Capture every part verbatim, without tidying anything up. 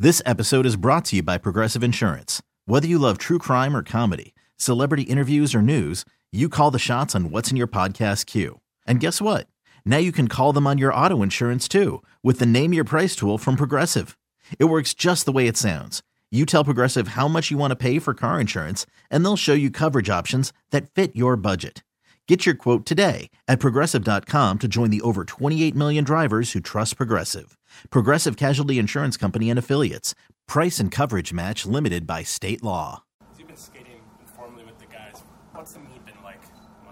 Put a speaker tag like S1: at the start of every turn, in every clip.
S1: This episode is brought to you by Progressive Insurance. Whether you love true crime or comedy, celebrity interviews or news, you call the shots on what's in your podcast queue. And guess what? Now you can call them on your auto insurance too with the Name Your Price tool from Progressive. It works just the way it sounds. You tell Progressive how much you want to pay for car insurance, and they'll show you coverage options that fit your budget. Get your quote today at Progressive dot com to join the over twenty-eight million drivers who trust Progressive. Progressive Casualty Insurance Company and Affiliates. Price and coverage match limited by state law.
S2: You've been skating informally with the guys. What's the meet been like?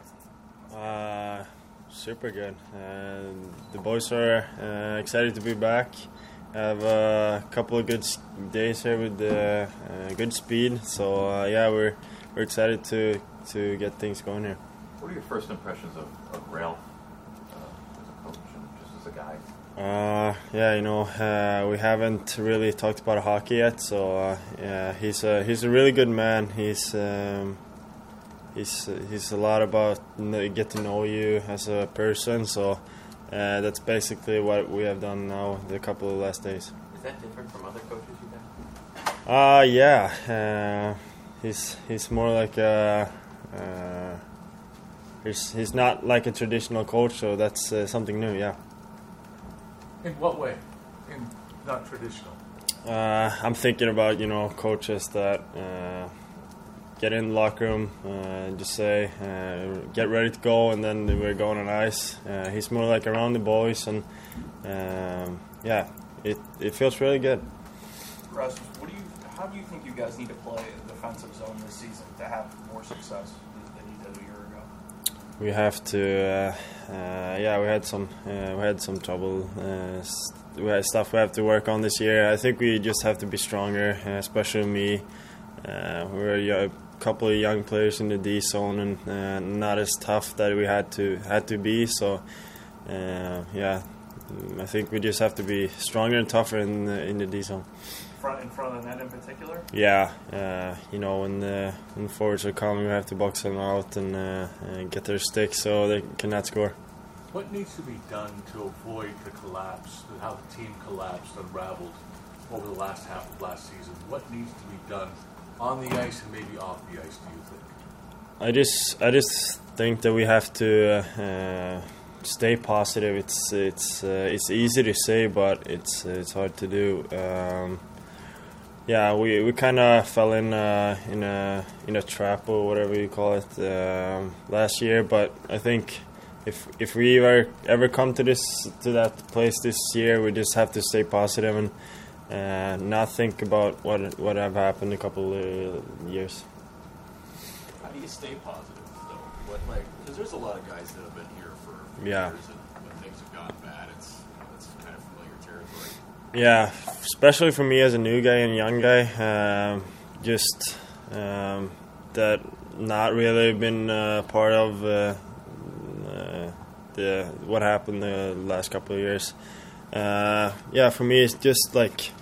S3: Uh, super good. Uh, the boys are uh, excited to be back. I have a couple of good days here with uh, uh, good speed. So uh, yeah, we're we're excited to to get things going here.
S4: What are your first impressions of, of Ralph uh, as a coach and just as a guy?
S3: Uh, yeah, you know, uh, we haven't really talked about hockey yet, so uh, yeah, he's a he's a really good man. He's um, he's he's a lot about get to know you as a person. So uh, that's basically what we have done now the couple of last days.
S4: Is that different from other coaches you've had?
S3: Uh yeah, uh, he's he's more like a. Uh, he's he's not like a traditional coach, so that's uh, something new. Yeah.
S5: In what way? In not traditional?
S3: Uh, I'm thinking about, you know, coaches that uh, get in the locker room, uh, just say, uh, get ready to go, and then we're going on ice. Uh, he's more like around the boys, and um, yeah, it it feels really good.
S6: Russ, what do you? How do you think you guys need to play a defensive zone this season to have more success than you did a year ago?
S3: We have to, uh, uh, yeah. We had some, uh, we had some trouble. Uh, we had stuff we have to work on this year. I think we just have to be stronger, uh, especially me. Uh, we're a couple of young players in the D zone, and uh, not as tough that we had to had to be. So, uh, yeah, I think we just have to be stronger and tougher in the, in the D zone.
S6: Front in front of the net in particular?
S3: Yeah, uh, you know, when the, when the forwards are coming, we have to box them out and, uh, and get their sticks so they cannot score.
S5: What needs to be done to avoid the collapse, how the team collapsed, unraveled over the last half of last season? What needs to be done on the ice and maybe off the ice, do you think?
S3: I just, I just think that we have to uh, stay positive. It's, it's, uh, it's easy to say, but it's, it's hard to do. Um, Yeah, we, we kind of fell in uh, in a in a trap or whatever you call it um, last year. But I think if if we ever ever come to this to that place this year, we just have to stay positive and uh, not think about what what have happened a couple of years.
S7: How do you stay positive though? What like because there's a lot of guys that have been here for
S3: Yeah.
S7: years, and when things have gotten bad, it's it's kind of familiar territory.
S3: Yeah, especially for me as a new guy and young guy, um, just um, that not really been uh, part of uh, uh, the what happened the last couple of years. Uh, yeah, for me it's just like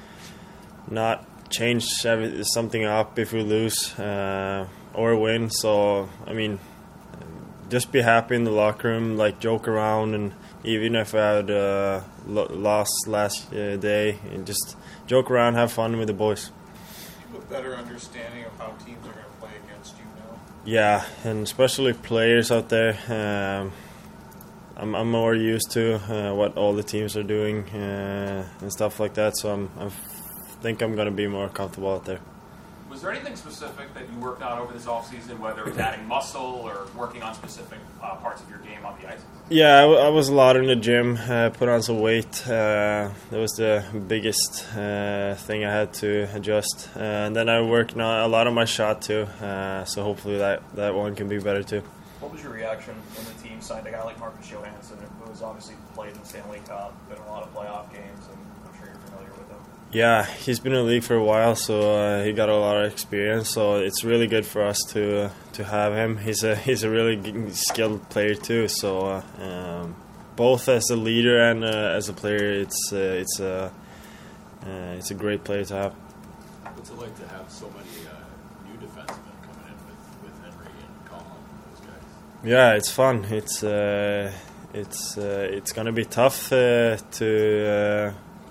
S3: not change every, something up if we lose uh, or win. So I mean, just be happy in the locker room, like joke around, and even if I had uh, lost last uh, day, and just joke around, have fun with the boys.
S6: You have a better understanding of how teams are going to play against you now?
S3: Yeah, and especially players out there. Um, I'm, I'm more used to uh, what all the teams are doing uh, and stuff like that, so I'm, I think I'm going to be more comfortable out there.
S2: Was there anything specific that you worked on over this offseason, whether it was adding muscle or working on specific uh, parts of your game on the ice?
S3: Yeah, I, w- I was a lot in the gym, uh, put on some weight. Uh, that was the biggest uh, thing I had to adjust. Uh, and then I worked on a lot of my shot too, uh, so hopefully that, that one can be better too.
S6: What was your reaction when the team signed a guy like Marcus Johansson, who has obviously played in the Stanley Cup, been in a lot of playoff games, and I'm sure you're familiar with him?
S3: Yeah, he's been in the league for a while, so uh, he got a lot of experience. So it's really good for us to uh, to have him. He's a he's a really skilled player too. So uh, um, both as a leader and uh, as a player, it's uh, it's a uh, it's a great player to have.
S7: What's it like to have so many uh, new defensemen coming in with, with Henry and Colin and those guys?
S3: Yeah, it's fun. It's uh, it's uh, it's gonna be tough uh, to. Uh,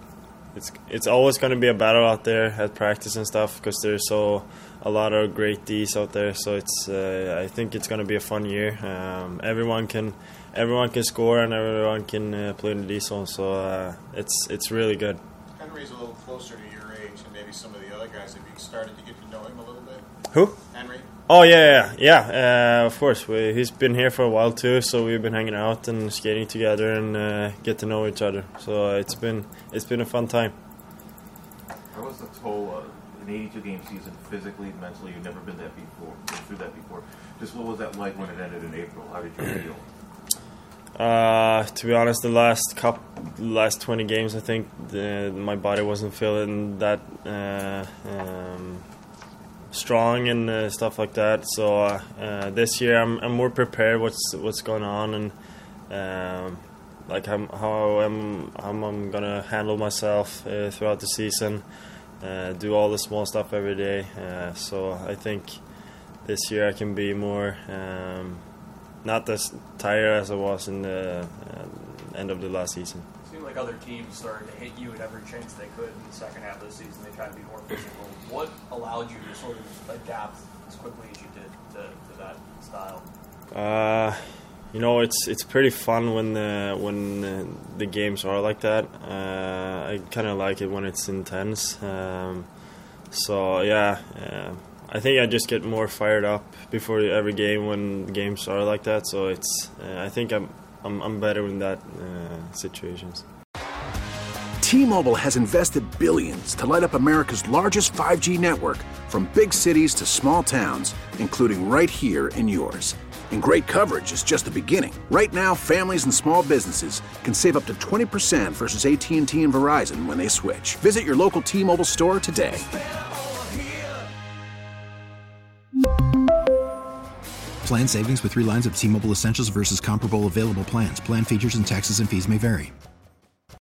S3: it's it's always going to be a battle out there at practice and stuff because there's so a lot of great Ds out there. So it's uh, I think it's going to be a fun year. Um, everyone can everyone can score and everyone can uh, play in the D zone. So uh, it's it's really good.
S8: Henry's a little closer to your age and maybe some of the other guys. Have you started to get to know him a little bit?
S3: Who?
S8: Henry.
S3: Oh yeah, yeah, yeah. Uh, of course, we, he's been here for a while too, so we've been hanging out and skating together and uh, get to know each other. So uh, it's been it's been a fun time.
S4: How was the toll? Uh, an eighty-two game season, physically, mentally, you've never been that before, been through that before. Just what was that like when it ended in April? How did you feel?
S3: Uh, to be honest, the last cup, last twenty games, I think the, my body wasn't feeling that uh, um, strong and uh, stuff like that. So uh, uh, this year, I'm, I'm more prepared. What's what's going on and um, like how, how I'm how I'm gonna handle myself uh, throughout the season. Uh, do all the small stuff every day. Uh, so I think this year I can be more. Um, Not as tired as I was in the uh, end of the last season.
S6: It seemed like other teams started to hit you at every chance they could in the second half of the season. They tried to be more physical. What allowed you to sort of adapt as quickly as you did to, to that style?
S3: Uh, you know, it's it's pretty fun when the when the, the games are like that. Uh, I kind of like it when it's intense. Um, so yeah. Uh, I think I just get more fired up before every game when the games are like that. So it's, uh, I think I'm, I'm, I'm better in that uh, situations.
S9: T-Mobile has invested billions to light up America's largest five G network, from big cities to small towns, including right here in yours. And great coverage is just the beginning. Right now, families and small businesses can save up to twenty percent versus A T and T and Verizon when they switch. Visit your local T-Mobile store today.
S10: Plan savings with three lines of T-Mobile Essentials versus comparable available plans. Plan features and taxes and fees may vary.